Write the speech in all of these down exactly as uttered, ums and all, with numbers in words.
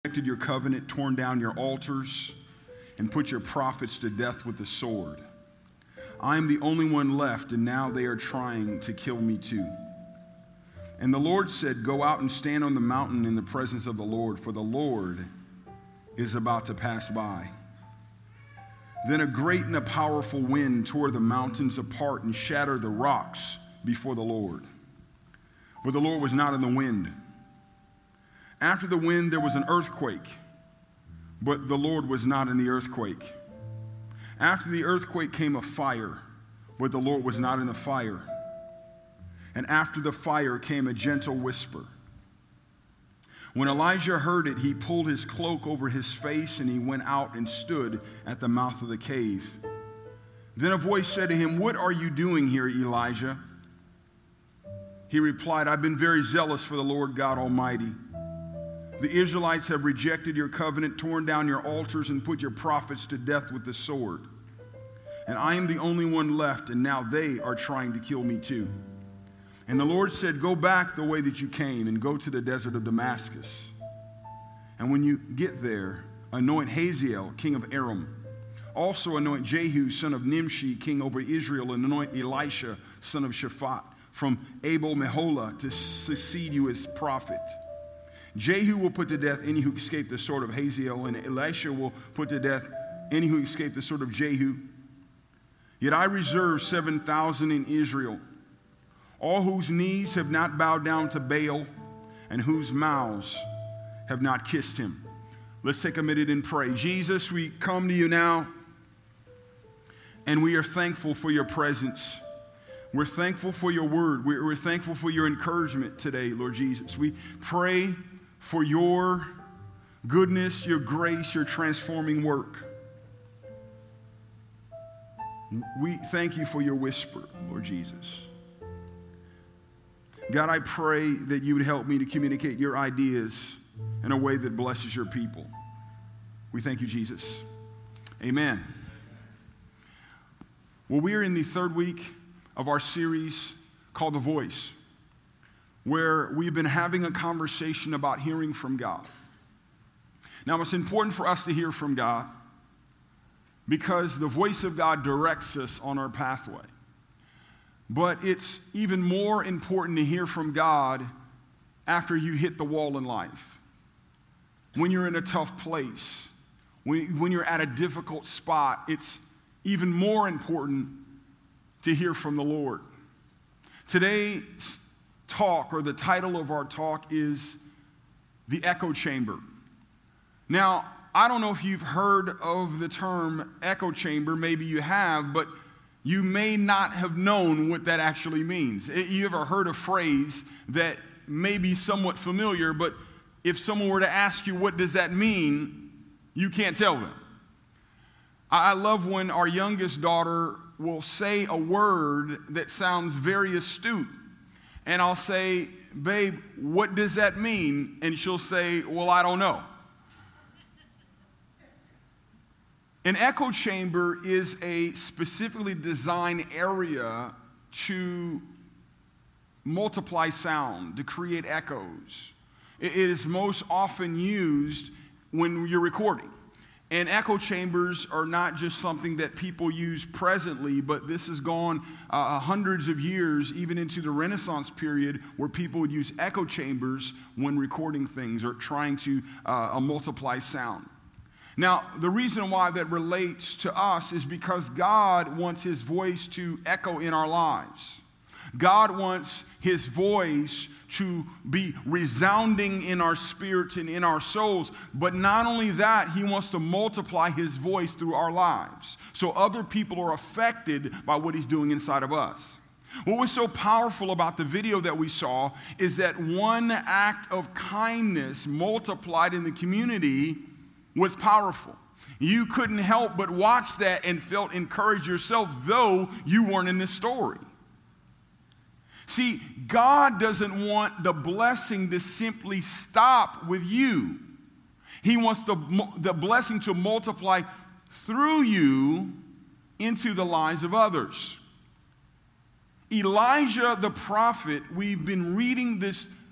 rejected your covenant, torn down your altars, and put your prophets to death with the sword. I am the only one left, and now they are trying to kill me too. And the Lord said, go out and stand on the mountain in the presence of the Lord, for the Lord is about to pass by. Then a great and a powerful wind tore the mountains apart and shattered the rocks before the Lord. But the Lord was not in the wind. After the wind, there was an earthquake, but the Lord was not in the earthquake. After the earthquake came a fire, but the Lord was not in the fire. And after the fire came a gentle whisper. When Elijah heard it, he pulled his cloak over his face and he went out and stood at the mouth of the cave. Then a voice said to him, what are you doing here, Elijah? He replied, I've been very zealous for the Lord God Almighty. The Israelites have rejected your covenant, torn down your altars, and put your prophets to death with the sword. And I am the only one left, and now they are trying to kill me too. And the Lord said, go back the way that you came and go to the desert of Damascus. And when you get there, anoint Hazael, king of Aram. Also anoint Jehu, son of Nimshi, king over Israel, and anoint Elisha, son of Shaphat, from Abel Meholah, to succeed you as prophet. Jehu will put to death any who escape the sword of Hazael, and Elisha will put to death any who escape the sword of Jehu. Yet I reserve seven thousand in Israel, all whose knees have not bowed down to Baal, and whose mouths have not kissed him. Let's take a minute and pray. Jesus, we come to you now, and we are thankful for your presence. We're thankful for your word. We're, we're thankful for your encouragement today, Lord Jesus. We pray for your goodness, your grace, your transforming work. We thank you for your whisper, Lord Jesus. God, I pray that you would help me to communicate your ideas in a way that blesses your people. We thank you, Jesus. Amen. Well, we are in the third week of our series called The Voice, where we've been having a conversation about hearing from God. Now, it's important for us to hear from God because the voice of God directs us on our pathway. But it's even more important to hear from God after you hit the wall in life. When you're in a tough place, when, when you're at a difficult spot, it's even more important to hear from the Lord. Today's talk, or the title of our talk, is The Echo Chamber. Now, I don't know if you've heard of the term echo chamber. Maybe you have, but you may not have known what that actually means. You ever heard a phrase that may be somewhat familiar, but if someone were to ask you, what does that mean, you can't tell them. I love when our youngest daughter will say a word that sounds very astute. And I'll say, babe, what does that mean? And she'll say, well, I don't know. An echo chamber is a specifically designed area to multiply sound, to create echoes. It is most often used when you're recording. And echo chambers are not just something that people use presently, but this has gone uh, hundreds of years, even into the Renaissance period, where people would use echo chambers when recording things or trying to uh, multiply sound. Now, the reason why that relates to us is because God wants his voice to echo in our lives. God wants his voice to be resounding in our spirits and in our souls. But not only that, he wants to multiply his voice through our lives, so other people are affected by what he's doing inside of us. What was so powerful about the video that we saw is that one act of kindness multiplied in the community was powerful. You couldn't help but watch that and felt encouraged yourself, though you weren't in this story. See, God doesn't want the blessing to simply stop with you. He wants the, the blessing to multiply through you into the lives of others. Elijah the prophet, we've been reading this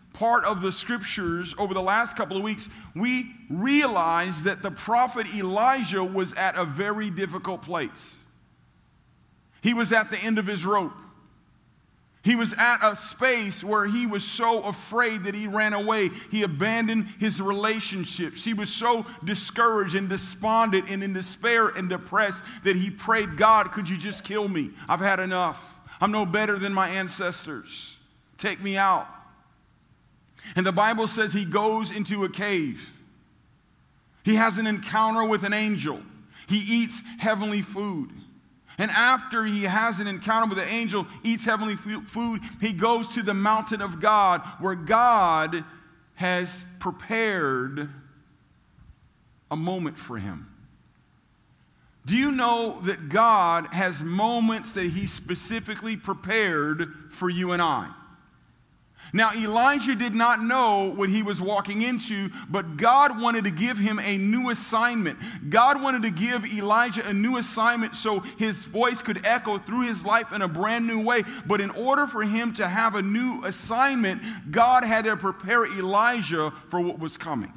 part of the scriptures over the last couple of weeks, we realized that the prophet Elijah was at a very difficult place. He was at the end of his rope. He was at a space where he was so afraid that he ran away. He abandoned his relationships. He was so discouraged and despondent and in despair and depressed that he prayed, God, could you just kill me? I've had enough. I'm no better than my ancestors. Take me out. And the Bible says he goes into a cave. He has an encounter with an angel. He eats heavenly food. And after he has an encounter with the angel, eats heavenly food, he goes to the mountain of God where God has prepared a moment for him. Do you know that God has moments that he specifically prepared for you and I? Now, Elijah did not know what he was walking into, but God wanted to give him a new assignment. God wanted to give Elijah a new assignment so his voice could echo through his life in a brand new way. But in order for him to have a new assignment, God had to prepare Elijah for what was coming.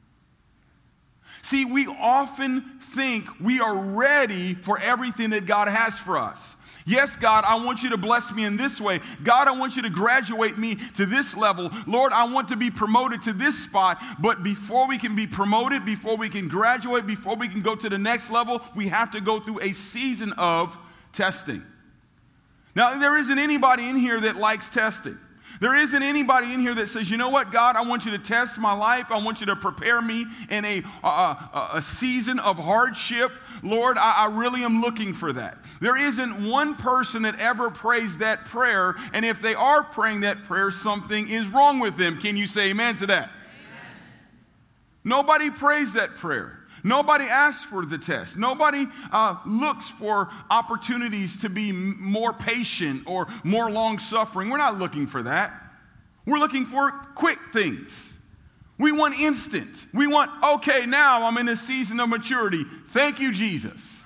See, we often think we are ready for everything that God has for us. Yes, God, I want you to bless me in this way. God, I want you to graduate me to this level. Lord, I want to be promoted to this spot. But before we can be promoted, before we can graduate, before we can go to the next level, we have to go through a season of testing. Now, there isn't anybody in here that likes testing. There isn't anybody in here that says, you know what, God, I want you to test my life. I want you to prepare me in a, a, a season of hardship. Lord, I, I really am looking for that. There isn't one person that ever prays that prayer, and if they are praying that prayer, something is wrong with them. Can you say amen to that? Amen. Nobody prays that prayer. Nobody asks for the test. Nobody uh, looks for opportunities to be m- more patient or more long-suffering. We're not looking for that. We're looking for quick things. We want instant. We want, okay, now I'm in a season of maturity. Thank you, Jesus.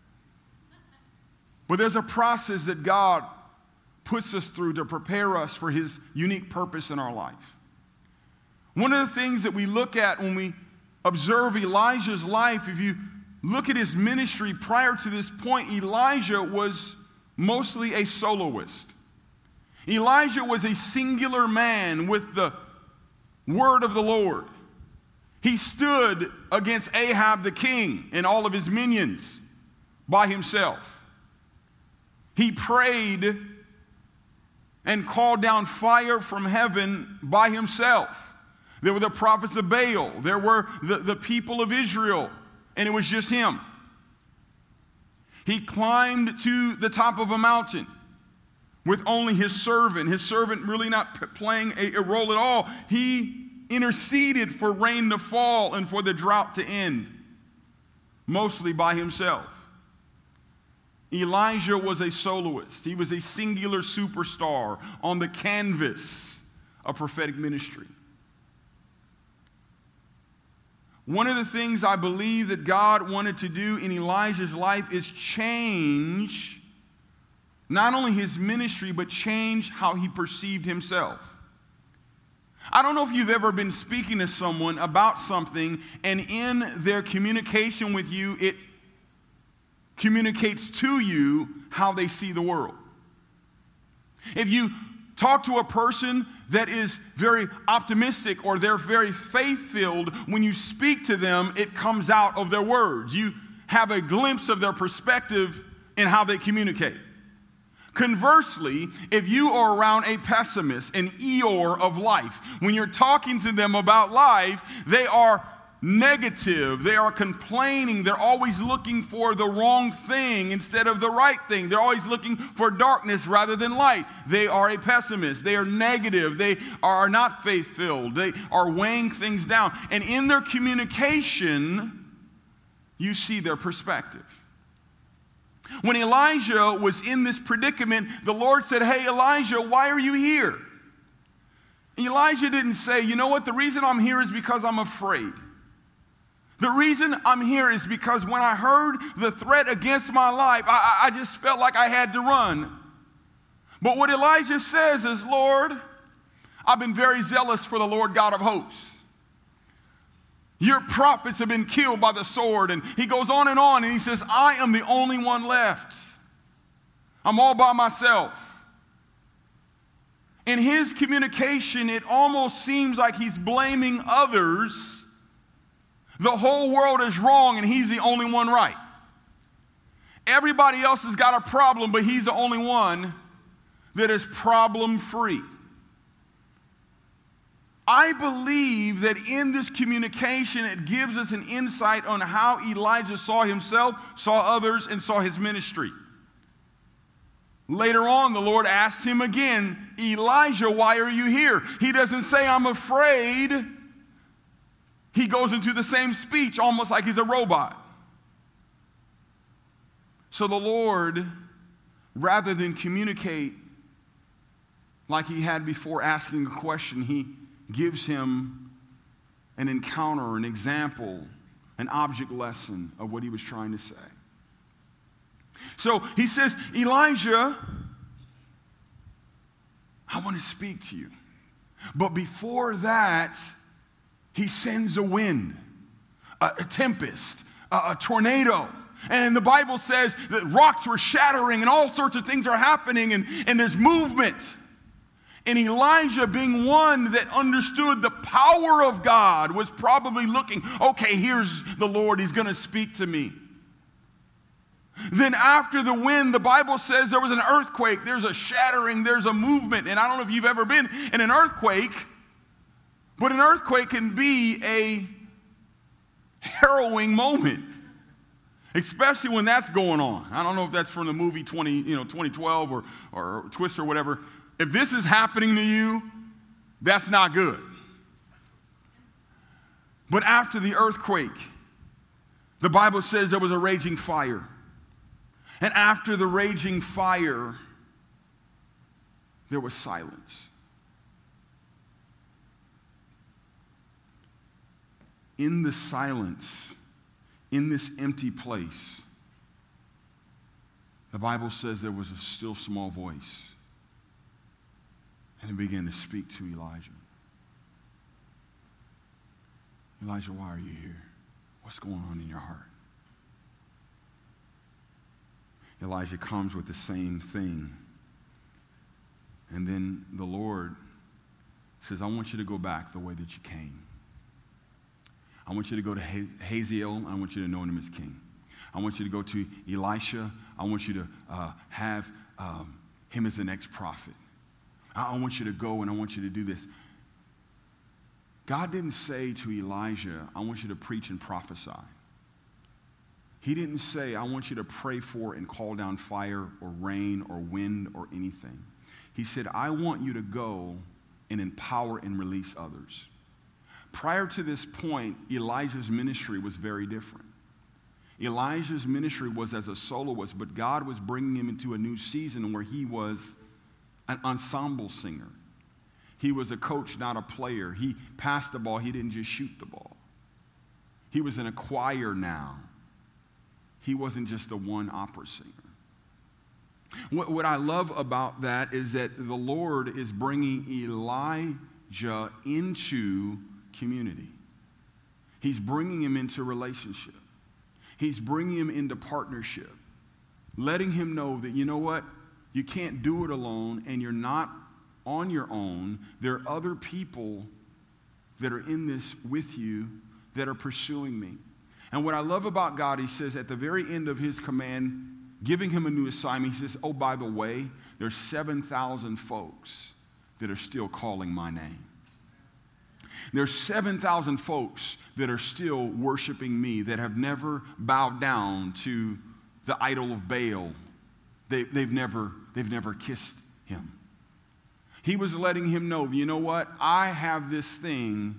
But there's a process that God puts us through to prepare us for his unique purpose in our life. One of the things that we look at when we observe Elijah's life, if you look at his ministry prior to this point, Elijah was mostly a soloist. Elijah was a singular man with the word of the Lord. He stood against Ahab the king and all of his minions by himself. He prayed and called down fire from heaven by himself. There were the prophets of Baal. There were the, the people of Israel. And it was just him. He climbed to the top of a mountain with only his servant. His servant really not p- playing a, a role at all. He interceded for rain to fall and for the drought to end. Mostly by himself. Elijah was a soloist. He was a singular superstar on the canvas of prophetic ministry. One of the things I believe that God wanted to do in Elijah's life is change not only his ministry, but change how he perceived himself. I don't know if you've ever been speaking to someone about something, and in their communication with you, it communicates to you how they see the world. If you talk to a person that is very optimistic or they're very faith-filled, when you speak to them, it comes out of their words. You have a glimpse of their perspective in how they communicate. Conversely, if you are around a pessimist, an Eeyore of life, when you're talking to them about life, they are negative, they are complaining, they're always looking for the wrong thing instead of the right thing. They're always looking for darkness rather than light. They are a pessimist. They are negative. They are not faith-filled. They are weighing things down. And in their communication, you see their perspective. When Elijah was in this predicament, the Lord said, "Hey, Elijah, why are you here?" Elijah didn't say, "You know what, the reason I'm here is because I'm afraid. The reason I'm here is because when I heard the threat against my life, I, I just felt like I had to run." But what Elijah says is, "Lord, I've been very zealous for the Lord God of hosts. Your prophets have been killed by the sword. And he goes on and on, and he says, I am the only one left. I'm all by myself. In his communication, it almost seems like he's blaming others. The whole world is wrong, and he's the only one right. Everybody else has got a problem, but he's the only one that is problem-free. I believe that in this communication, it gives us an insight on how Elijah saw himself, saw others, and saw his ministry. Later on, the Lord asks him again, Elijah, why are you here? He doesn't say, I'm afraid. He goes into the same speech, almost like he's a robot. So the Lord, rather than communicate like he had before asking a question, he gives him an encounter, an example, an object lesson of what he was trying to say. So he says, Elijah, I want to speak to you. But before that, he sends a wind, a, a tempest, a, a tornado. And the Bible says that rocks were shattering and all sorts of things are happening, and, and there's movement. And Elijah, being one that understood the power of God, was probably looking, okay, here's the Lord, he's going to speak to me. Then after the wind, the Bible says there was an earthquake, there's a shattering, there's a movement. And I don't know if you've ever been in an earthquake, but an earthquake can be a harrowing moment, especially when that's going on. I don't know if that's from the movie twenty, you know, twenty twelve or, or Twist or whatever. If this is happening to you, that's not good. But after the earthquake, the Bible says there was a raging fire. And after the raging fire, there was silence. In the silence, in this empty place, the Bible says there was a still small voice. And it began to speak to Elijah. Elijah, why are you here? What's going on in your heart? Elijah comes with the same thing. And then the Lord says, I want you to go back the way that you came. I want you to go to Hazael. I want you to anoint him as king. I want you to go to Elisha. I want you to uh, have um, him as the next prophet. I want you to go and I want you to do this. God didn't say to Elijah, I want you to preach and prophesy. He didn't say, I want you to pray for and call down fire or rain or wind or anything. He said, I want you to go and empower and release others. Prior to this point, Elijah's ministry was very different. Elijah's ministry was as a soloist, but God was bringing him into a new season where he was an ensemble singer. He was a coach, not a player. He passed the ball. He didn't just shoot the ball. He was in a choir now. He wasn't just a one opera singer. What, what I love about that is that the Lord is bringing Elijah into community. He's bringing him into relationship. He's bringing him into partnership. Letting him know that, you know what? You can't do it alone, and you're not on your own. There are other people that are in this with you that are pursuing me. And what I love about God, he says at the very end of his command, giving him a new assignment, he says, oh, by the way, there's seven thousand folks that are still calling my name. There's seven thousand folks that are still worshiping me, that have never bowed down to the idol of Baal. They, they've never, they've never kissed him. He was letting him know, you know what? I have this thing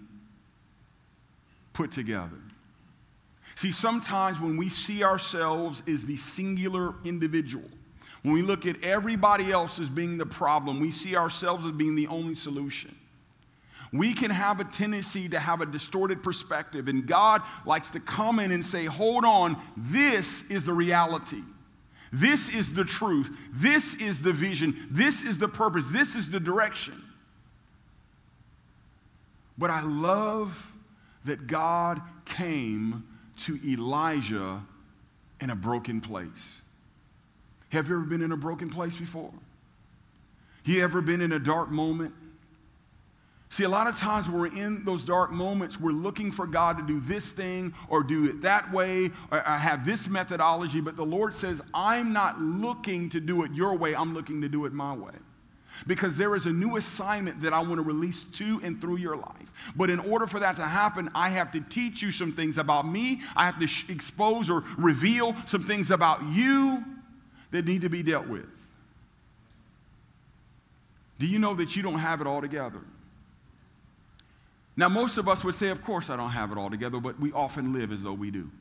put together. See, sometimes when we see ourselves as the singular individual, when we look at everybody else as being the problem, we see ourselves as being the only solution. We can have a tendency to have a distorted perspective, and God likes to come in and say, hold on, this is the reality. This is the truth. This is the vision. This is the purpose. This is the direction. But I love that God came to Elijah in a broken place. Have you ever been in a broken place before? You ever been in a dark moment? See, a lot of times when we're in those dark moments, we're looking for God to do this thing or do it that way or have this methodology, but the Lord says, I'm not looking to do it your way, I'm looking to do it my way. Because there is a new assignment that I want to release to and through your life. But in order for that to happen, I have to teach you some things about me. I have to sh- expose or reveal some things about you that need to be dealt with. Do you know that you don't have it all together? Now, most of us would say, of course I don't have it all together, but we often live as though we do.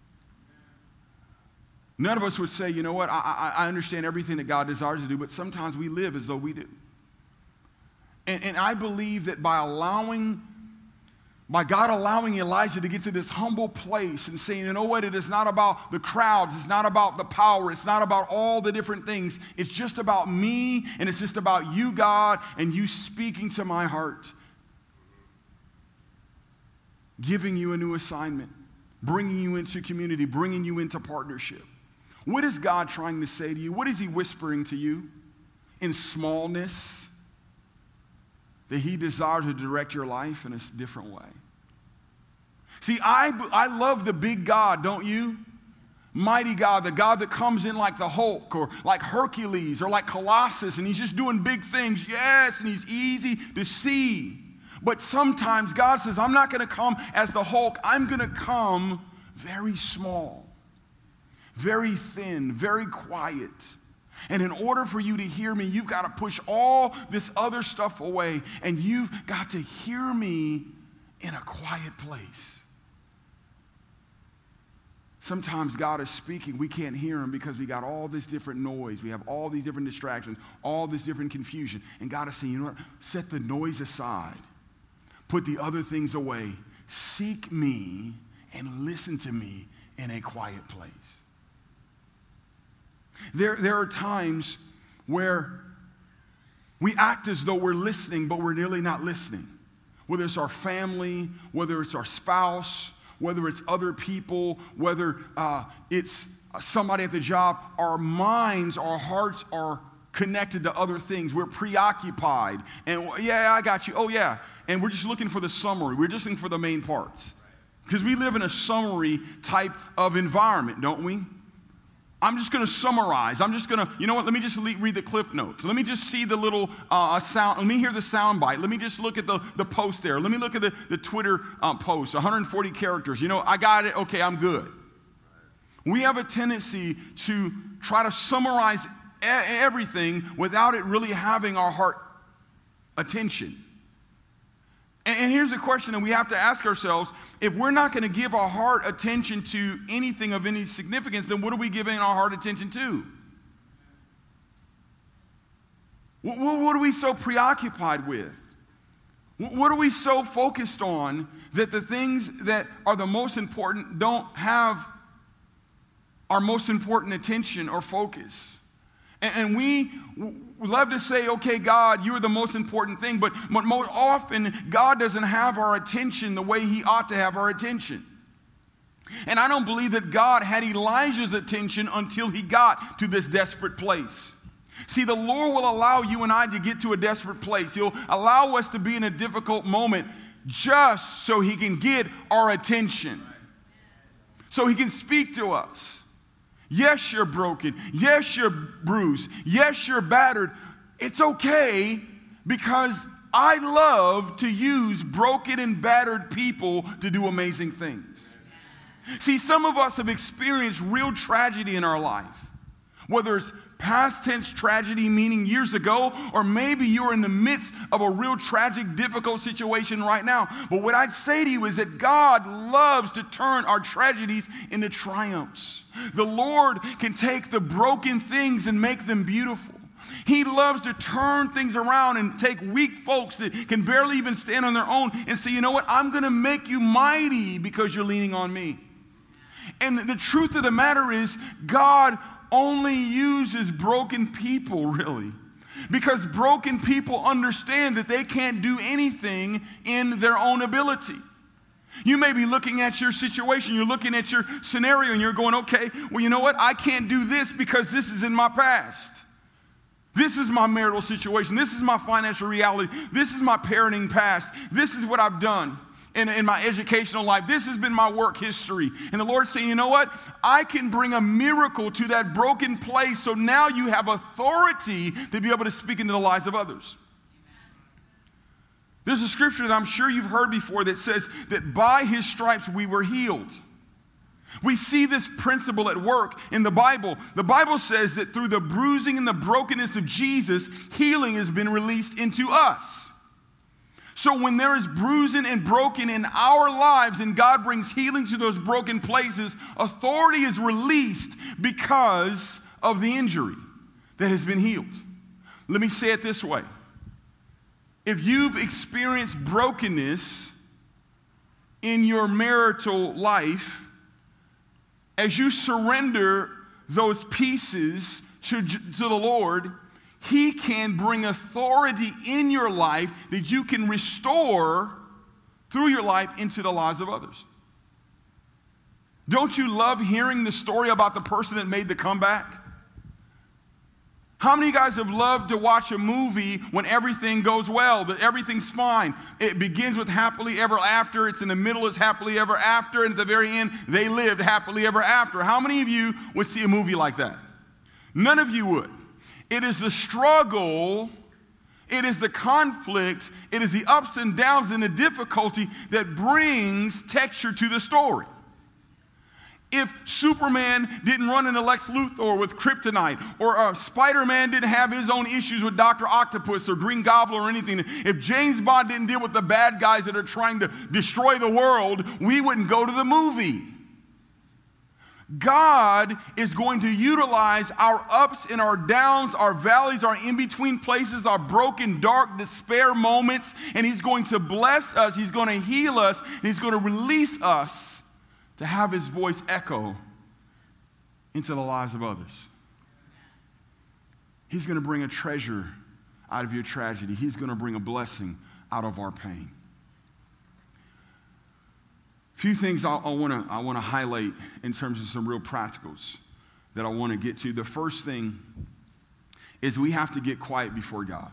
None of us would say, you know what, I, I, I understand everything that God desires to do, but sometimes we live as though we do. And, and I believe that by allowing, by God allowing Elijah to get to this humble place and saying, you know what, it is not about the crowds, it's not about the power, it's not about all the different things, it's just about me, and it's just about you, God, and you speaking to my heart, giving you a new assignment, bringing you into community, bringing you into partnership. What is God trying to say to you? What is he whispering to you in smallness that he desires to direct your life in a different way? See, I, I love the big God, don't you? Mighty God, the God that comes in like the Hulk or like Hercules or like Colossus, and he's just doing big things. Yes, and he's easy to see. But sometimes God says, I'm not going to come as the Hulk. I'm going to come very small. Very thin, very quiet. And in order for you to hear me, you've got to push all this other stuff away, and you've got to hear me in a quiet place. Sometimes God is speaking, we can't hear him because we got all this different noise. We have all these different distractions, all this different confusion. And God is saying, you know what? Set the noise aside. Put the other things away. Seek me and listen to me in a quiet place. There, there are times where we act as though we're listening, but we're really not listening. Whether it's our family, whether it's our spouse, whether it's other people, whether uh, it's somebody at the job, our minds, our hearts are connected to other things. We're preoccupied. And yeah, I got you. Oh, yeah. And we're just looking for the summary. We're just looking for the main parts. Because we live in a summary type of environment, don't we? I'm just going to summarize. I'm just going to, you know what, let me just read the cliff notes. Let me just see the little uh, sound. Let me hear the sound bite. Let me just look at the, the post there. Let me look at the, the Twitter um, post, one hundred forty characters. You know, I got it. Okay, I'm good. We have a tendency to try to summarize e- everything without it really having our heart attention. And here's a question that we have to ask ourselves. If we're not going to give our heart attention to anything of any significance, then what are we giving our heart attention to? What are we so preoccupied with? What are we so focused on that the things that are the most important don't have our most important attention or focus? And we love to say, okay, God, you're the most important thing, but more often, God doesn't have our attention the way he ought to have our attention. And I don't believe that God had Elijah's attention until he got to this desperate place. See, the Lord will allow you and I to get to a desperate place. He'll allow us to be in a difficult moment just so he can get our attention, so he can speak to us. Yes, you're broken. Yes, you're bruised. Yes, you're battered. It's okay because I love to use broken and battered people to do amazing things. See, some of us have experienced real tragedy in our life, whether it's past tense tragedy, meaning years ago, or maybe you're in the midst of a real tragic, difficult situation right now. But what I'd say to you is that God loves to turn our tragedies into triumphs. The Lord can take the broken things and make them beautiful. He loves to turn things around and take weak folks that can barely even stand on their own and say, you know what, I'm going to make you mighty because you're leaning on me. And the truth of the matter is, God only uses broken people, really. Because broken people understand that they can't do anything in their own ability. You may be looking at your situation, you're looking at your scenario, and you're going, okay, well, you know what? I can't do this because this is in my past. This is my marital situation. This is my financial reality. This is my parenting past. This is what I've done in, in my educational life. This has been my work history. And the Lord's saying, you know what? I can bring a miracle to that broken place, so now you have authority to be able to speak into the lives of others. There's a scripture that I'm sure you've heard before that says that by his stripes we were healed. We see this principle at work in the Bible. The Bible says that through the bruising and the brokenness of Jesus, healing has been released into us. So when there is bruising and broken in our lives and God brings healing to those broken places, authority is released because of the injury that has been healed. Let me say it this way. If you've experienced brokenness in your marital life, as you surrender those pieces to, to the Lord, he can bring authority in your life that you can restore through your life into the lives of others. Don't you love hearing the story about the person that made the comeback? How many of you guys have loved to watch a movie when everything goes well, that everything's fine? It begins with happily ever after. It's in the middle, it's happily ever after. And at the very end, they lived happily ever after. How many of you would see a movie like that? None of you would. It is the struggle, it is the conflict, it is the ups and downs and the difficulty that brings texture to the story. If Superman didn't run into Lex Luthor with kryptonite, or uh, Spider-Man didn't have his own issues with Doctor Octopus or Green Goblin or anything, if James Bond didn't deal with the bad guys that are trying to destroy the world, we wouldn't go to the movie. God is going to utilize our ups and our downs, our valleys, our in-between places, our broken, dark, despair moments, and he's going to bless us, he's going to heal us, and he's going to release us to have his voice echo into the lives of others. He's going to bring a treasure out of your tragedy. He's going to bring a blessing out of our pain. A few things I, I want to I want to highlight in terms of some real practicals that I want to get to. The first thing is we have to get quiet before God.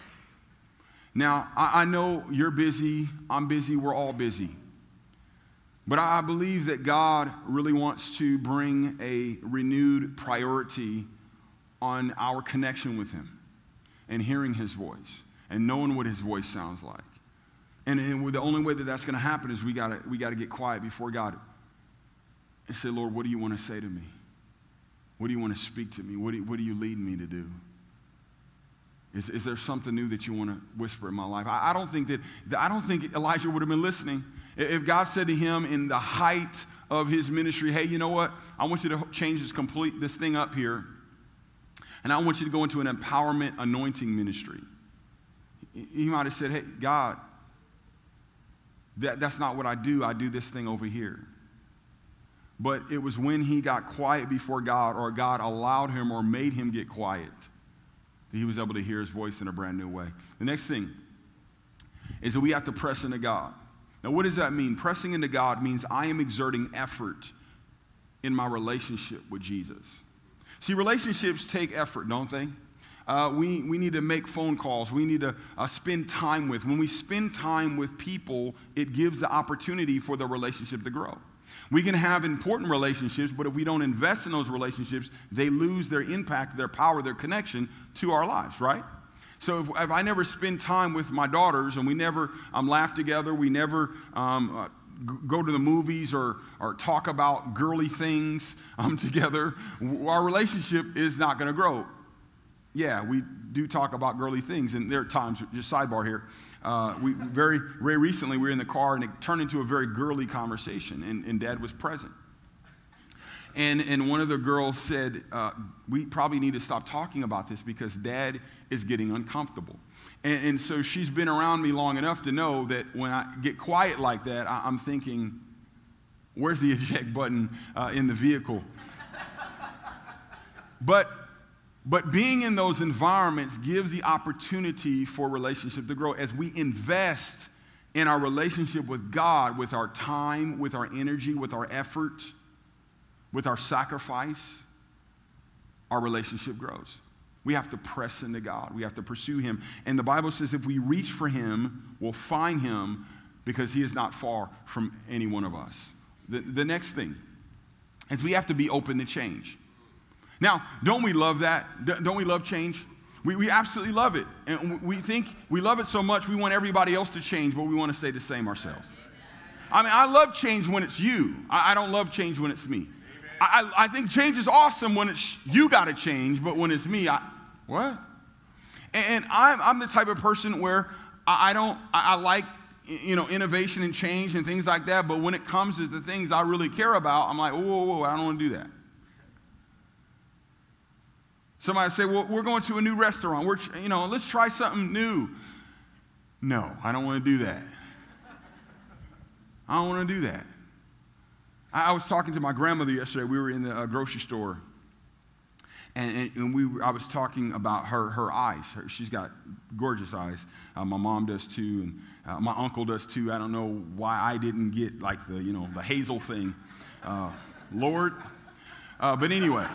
Now, I, I know you're busy, I'm busy, we're all busy. But I believe that God really wants to bring a renewed priority on our connection with him and hearing his voice and knowing what his voice sounds like. And, and the only way that that's going to happen is we got we got to get quiet before God and say, Lord, what do you want to say to me? What do you want to speak to me? What do you, what do you lead me to do? Is, is there something new that you want to whisper in my life? I, I don't think that I don't think Elijah would have been listening. If God said to him in the height of his ministry, hey, you know what? I want you to change this complete this thing up here, and I want you to go into an empowerment anointing ministry. He might have said, hey, God, that, that's not what I do. I do this thing over here. But it was when he got quiet before God, or God allowed him or made him get quiet, that he was able to hear his voice in a brand new way. The next thing is that we have to press into God. Now, what does that mean? Pressing into God means I am exerting effort in my relationship with Jesus. See, relationships take effort, don't they? Uh, we, we need to make phone calls. We need to uh, spend time with. When we spend time with people, it gives the opportunity for the relationship to grow. We can have important relationships, but if we don't invest in those relationships, they lose their impact, their power, their connection to our lives, right? So if, if I never spend time with my daughters and we never um, laugh together, we never um, uh, g- go to the movies or, or talk about girly things um, together, our relationship is not going to grow. Yeah, we do talk about girly things, and there are times, just sidebar here, uh, we very, very recently we were in the car and it turned into a very girly conversation, and, and Dad was present. And, and one of the girls said, uh, we probably need to stop talking about this because Dad is getting uncomfortable. And, and so she's been around me long enough to know that when I get quiet like that, I, I'm thinking, where's the eject button uh, in the vehicle? But But being in those environments gives the opportunity for relationship to grow as we invest in our relationship with God, with our time, with our energy, with our effort, with our sacrifice. Our relationship grows. We have to press into God. We have to pursue him. And the Bible says if we reach for him, we'll find him because he is not far from any one of us. The, the next thing is we have to be open to change. Now, don't we love that? Don't we love change? We, we absolutely love it. And we think we love it so much we want everybody else to change, but we want to stay the same ourselves. I mean, I love change when it's you. I, I don't love change when it's me. I, I think change is awesome when it's you got to change, but when it's me, I, what? And, and I'm, I'm the type of person where I, I don't, I, I like, you know, innovation and change and things like that, but when it comes to the things I really care about, I'm like, whoa, whoa, whoa, I don't want to do that. Somebody say, well, we're going to a new restaurant. We're, you know, let's try something new. No, I don't want to do that. I don't want to do that. I, I was talking to my grandmother yesterday. We were in the uh, grocery store, and, and, and we were, I was talking about her her eyes. Her, she's got gorgeous eyes. Uh, my mom does too, and uh, my uncle does too. I don't know why I didn't get like the you know the hazel thing, uh, Lord. Uh, but anyway.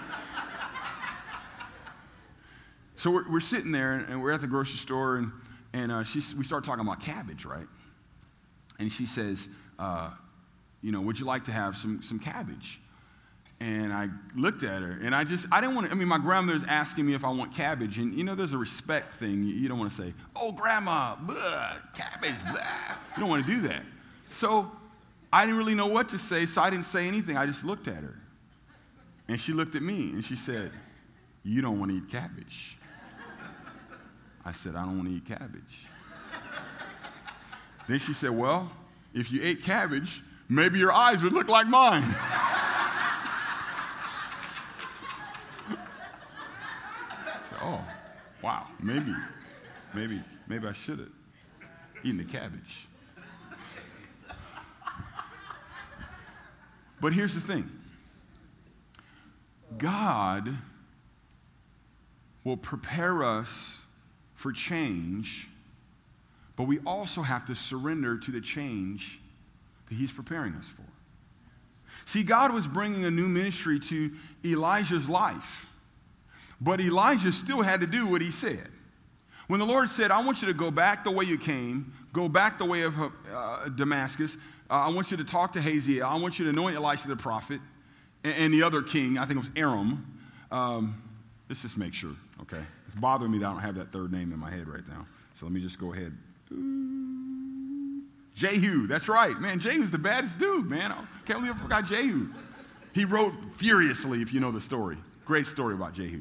So we're, we're sitting there, and we're at the grocery store, and, and uh, she, we start talking about cabbage, right? And she says, uh, you know, would you like to have some, some cabbage? And I looked at her, and I just, I didn't want to, I mean, my grandmother's asking me if I want cabbage, and, you know, there's a respect thing. You, you don't want to say, oh, grandma, blah, cabbage, blah. You don't want to do that. So I didn't really know what to say, so I didn't say anything. I just looked at her. And she looked at me, and she said, you don't want to eat cabbage. I said, I don't want to eat cabbage. Then she said, well, if you ate cabbage, maybe your eyes would look like mine. So, oh, wow, maybe, maybe, maybe I should have eaten the cabbage. But here's the thing. God will prepare us for change, but we also have to surrender to the change that he's preparing us for. See, God was bringing a new ministry to Elijah's life, but Elijah still had to do what he said. When the Lord said, I want you to go back the way you came, go back the way of uh, Damascus, uh, I want you to talk to Hazael, I want you to anoint Elisha the prophet, and, and the other king, I think it was Aram. Um, let's just make sure, okay? It's bothering me that I don't have that third name in my head right now. So let me just go ahead. Jehu, that's right. Man, Jehu's the baddest dude, man. I can't believe I forgot Jehu. He wrote furiously, if you know the story. Great story about Jehu.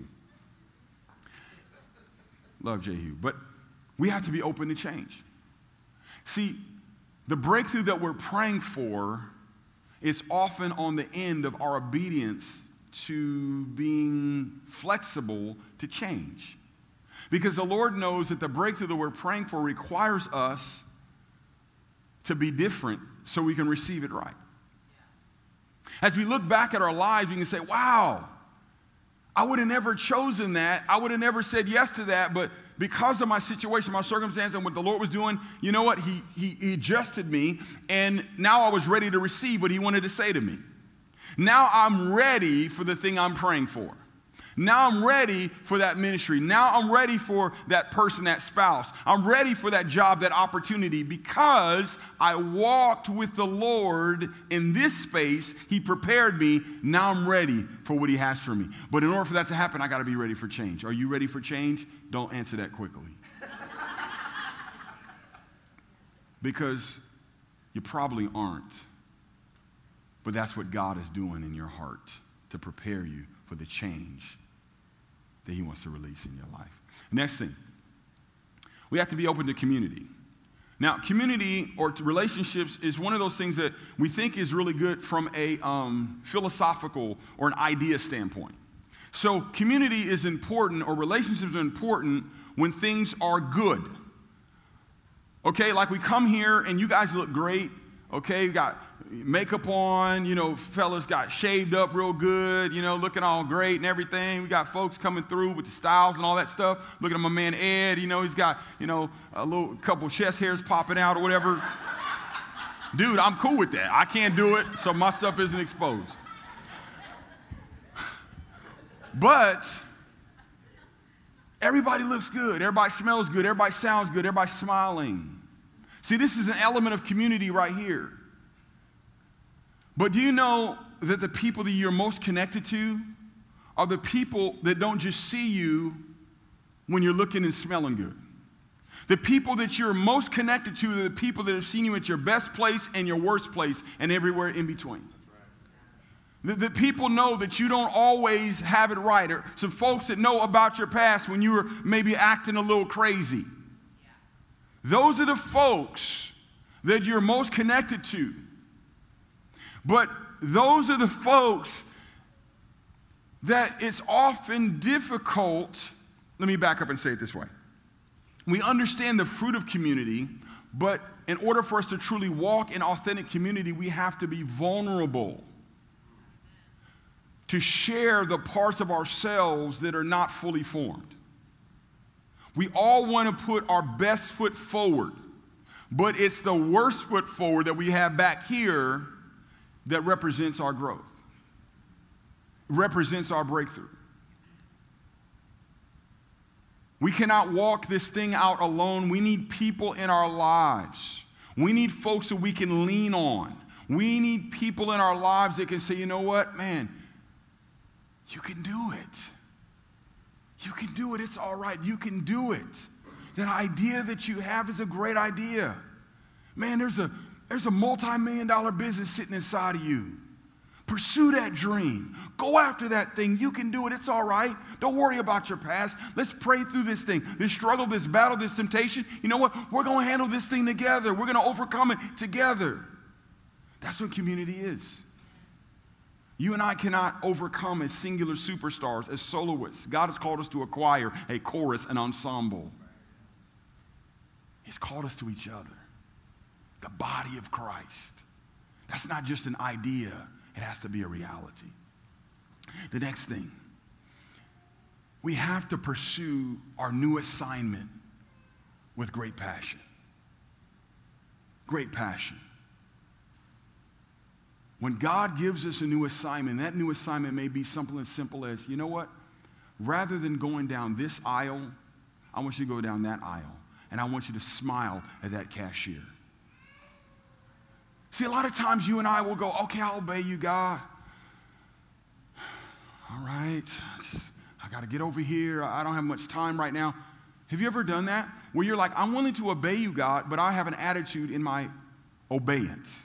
Love Jehu. But we have to be open to change. See, the breakthrough that we're praying for is often on the end of our obedience to being flexible to change. Because the Lord knows that the breakthrough that we're praying for requires us to be different so we can receive it right. As we look back at our lives, we can say, wow, I would have never chosen that. I would have never said yes to that, but because of my situation, my circumstance, and what the Lord was doing, you know what? He, he, he adjusted me, and now I was ready to receive what he wanted to say to me. Now I'm ready for the thing I'm praying for. Now I'm ready for that ministry. Now I'm ready for that person, that spouse. I'm ready for that job, that opportunity, because I walked with the Lord in this space. He prepared me. Now I'm ready for what he has for me. But in order for that to happen, I got to be ready for change. Are you ready for change? Don't answer that quickly. Because you probably aren't. But that's what God is doing in your heart to prepare you for the change that he wants to release in your life. Next thing, we have to be open to community. Now, community or relationships is one of those things that we think is really good from a um, philosophical or an idea standpoint. So community is important, or relationships are important when things are good. Okay, like we come here and you guys look great. Okay, we got makeup on, you know, fellas got shaved up real good, you know, looking all great and everything. We got folks coming through with the styles and all that stuff. Looking at my man Ed, you know, he's got, you know, a little couple chest hairs popping out or whatever. Dude, I'm cool with that. I can't do it, so my stuff isn't exposed. But everybody looks good. Everybody smells good. Everybody sounds good. Everybody's smiling. See, this is an element of community right here. But do you know that the people that you're most connected to are the people that don't just see you when you're looking and smelling good? The people that you're most connected to are the people that have seen you at your best place and your worst place and everywhere in between. The, the people know that you don't always have it right. Or some folks that know about your past when you were maybe acting a little crazy. Those are the folks that you're most connected to. But those are the folks that it's often difficult. Let me back up and say it this way. We understand the fruit of community, but in order for us to truly walk in authentic community, we have to be vulnerable to share the parts of ourselves that are not fully formed. We all want to put our best foot forward, but it's the worst foot forward that we have back here that represents our growth, represents our breakthrough. We cannot walk this thing out alone. We need people in our lives. We need folks that we can lean on. We need people in our lives that can say, you know what, man, you can do it. You can do it. It's all right. You can do it. That idea that you have is a great idea. Man, there's a, there's a multi-million dollar business sitting inside of you. Pursue that dream. Go after that thing. You can do it. It's all right. Don't worry about your past. Let's pray through this thing, this struggle, this battle, this temptation. You know what? We're going to handle this thing together. We're going to overcome it together. That's what community is. You and I cannot overcome as singular superstars, as soloists. God has called us to a choir, a chorus, an ensemble. He's called us to each other, the body of Christ. That's not just an idea. It has to be a reality. The next thing, we have to pursue our new assignment with great passion. Great passion. When God gives us a new assignment, that new assignment may be something as simple as, you know what? Rather than going down this aisle, I want you to go down that aisle, and I want you to smile at that cashier. See, a lot of times you and I will go, okay, I'll obey you, God. All right, just, I got to get over here. I don't have much time right now. Have you ever done that? Where you're like, I'm willing to obey you, God, but I have an attitude in my obeyance.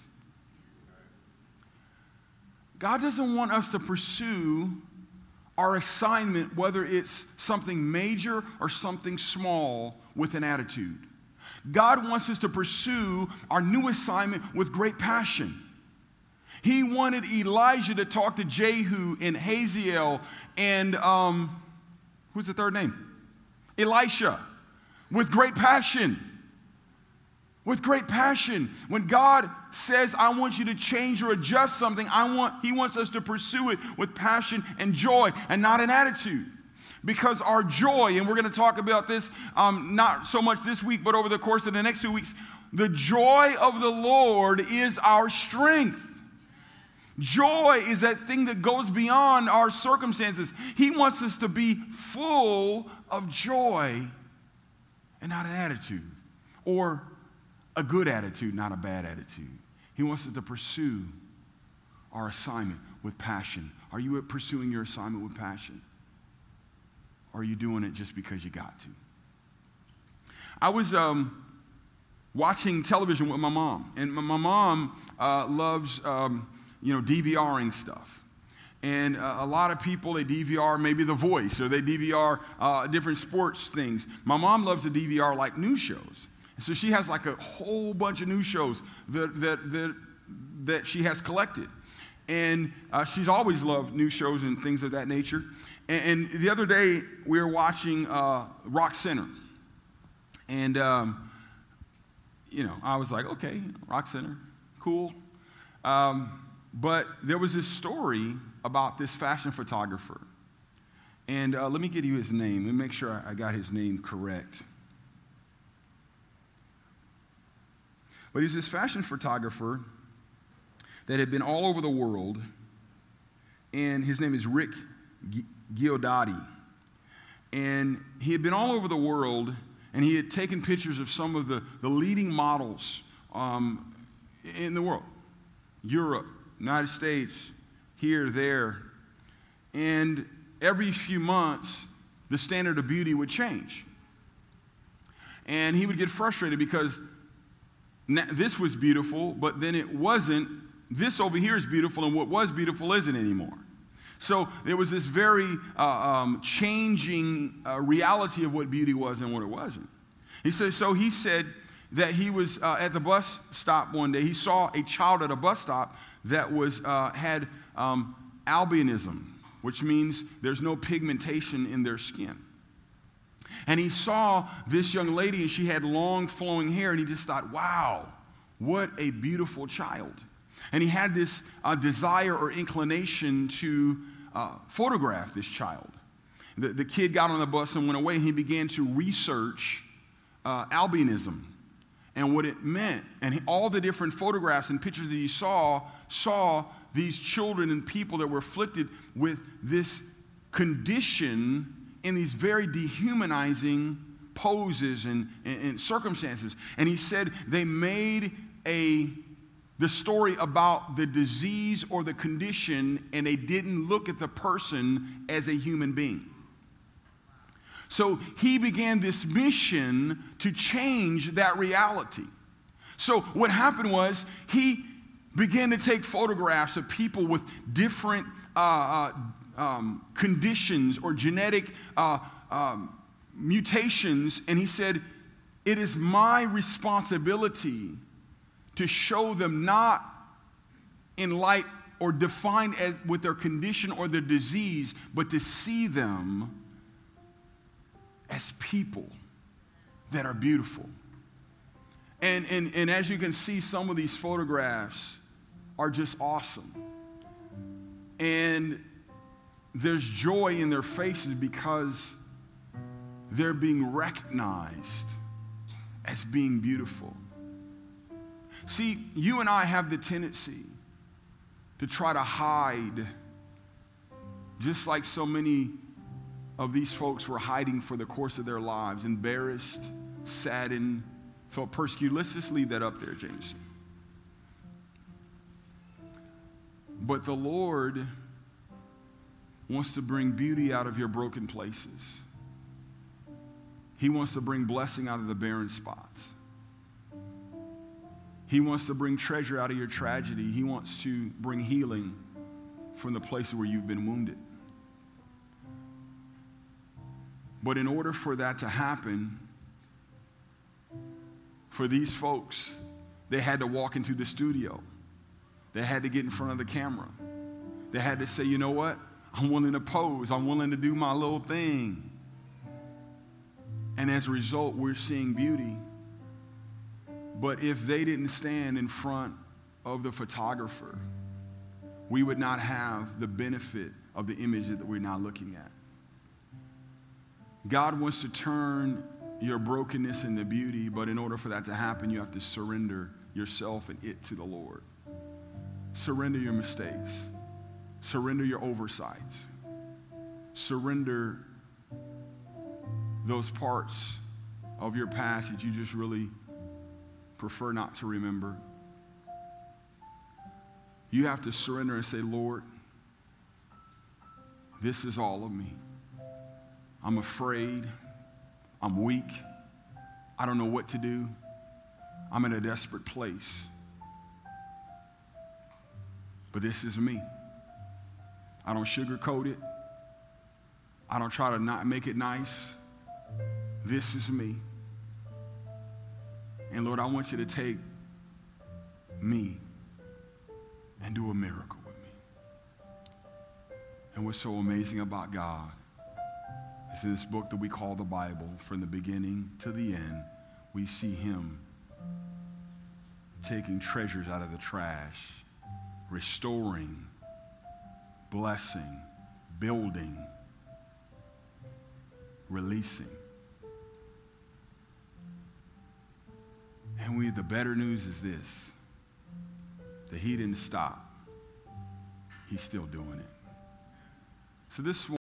God doesn't want us to pursue our assignment, whether it's something major or something small, with an attitude. God wants us to pursue our new assignment with great passion. He wanted Elijah to talk to Jehu and Hazael and, um, who's the third name? Elisha, with great passion. With great passion. When God says, I want you to change or adjust something, I want, he wants us to pursue it with passion and joy and not an attitude. Because our joy, and we're going to talk about this um, not so much this week, but over the course of the next two weeks, the joy of the Lord is our strength. Joy is that thing that goes beyond our circumstances. He wants us to be full of joy and not an attitude, or a good attitude, not a bad attitude. He wants us to pursue our assignment with passion. Are you pursuing your assignment with passion? Or are you doing it just because you got to? I was um, watching television with my mom, and my, my mom uh, loves um, you know, DVRing stuff. And uh, a lot of people, they D V R maybe The Voice, or they D V R uh, different sports things. My mom loves to D V R like news shows. And so she has like a whole bunch of news shows that that that, that she has collected. And uh, she's always loved news shows and things of that nature. And, and the other day, we were watching uh, Rock Center. And, um, you know, I was like, okay, Rock Center, cool. Um, but there was this story about this fashion photographer. And uh, let me give you his name. Let me make sure I got his name correct. But he's this fashion photographer that had been all over the world. And his name is Rick Giudiati. And he had been all over the world, and he had taken pictures of some of the, the leading models um, in the world. Europe, United States, here, there. And every few months, the standard of beauty would change. And he would get frustrated because this was beautiful, but then it wasn't. This over here is beautiful, and what was beautiful isn't anymore. So there was this very uh, um, changing uh, reality of what beauty was and what it wasn't. He said, so he said that he was uh, at the bus stop one day. He saw a child at a bus stop that was uh, had um, albinism, which means there's no pigmentation in their skin. And he saw this young lady, and she had long flowing hair, and he just thought, wow, what a beautiful child. And he had this uh, desire or inclination to uh, photograph this child. The, the kid got on the bus and went away, and he began to research uh, albinism and what it meant. And he, all the different photographs and pictures that he saw, saw these children and people that were afflicted with this condition in these very dehumanizing poses and, and, and circumstances. And he said they made a the story about the disease or the condition, and they didn't look at the person as a human being. So he began this mission to change that reality. So what happened was he began to take photographs of people with different uh, uh, um, conditions or genetic uh, um, mutations, and he said, it is my responsibility to show them not in light or defined as with their condition or their disease, but to see them as people that are beautiful. And, and, and as you can see, some of these photographs are just awesome. And there's joy in their faces because they're being recognized as being beautiful. See, you and I have the tendency to try to hide, just like so many of these folks were hiding for the course of their lives, embarrassed, saddened, felt persecuted. Let's just leave that up there, Jameson. But the Lord wants to bring beauty out of your broken places. He wants to bring blessing out of the barren spots. He wants to bring treasure out of your tragedy. He wants to bring healing from the places where you've been wounded. But in order for that to happen, for these folks, they had to walk into the studio. They had to get in front of the camera. They had to say, you know what? I'm willing to pose. I'm willing to do my little thing. And as a result, we're seeing beauty. But if they didn't stand in front of the photographer, we would not have the benefit of the image that we're now looking at. God wants to turn your brokenness into beauty, but in order for that to happen, you have to surrender yourself and it to the Lord. Surrender your mistakes. Surrender your oversights. Surrender those parts of your past that you just really prefer not to remember. You have to surrender and say, Lord, this is all of me. I'm afraid. I'm weak. I don't know what to do. I'm in a desperate place. But this is me. I don't sugarcoat it. I don't try to not make it nice. This is me. And Lord, I want you to take me and do a miracle with me. And what's so amazing about God is in this book that we call the Bible, from the beginning to the end, we see him taking treasures out of the trash, restoring, blessing, building, releasing. And we, the better news is this, that he didn't stop. He's still doing it. So this